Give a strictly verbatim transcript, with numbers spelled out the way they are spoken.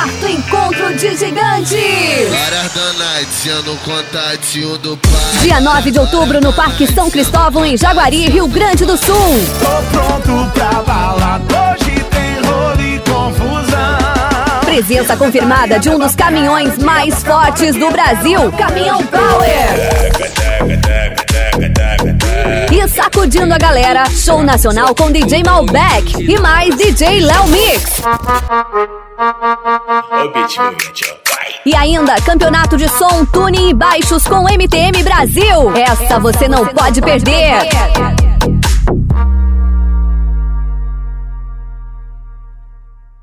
quarto encontro de gigantes. Horas da night, sendo contatinho do pai. Dia nove de outubro no Parque São Cristóvão, em Jaguari, Rio Grande do Sul. Tô pronto pra balada, hoje tem rolo e confusão. Presença confirmada de um dos caminhões mais fortes do Brasil, Caminhão Power. E sacudindo a galera, show nacional com D J Malbec e mais D J Léo Mix. E ainda, campeonato de som, tuning e baixos com M T M Brasil. Essa você não pode perder.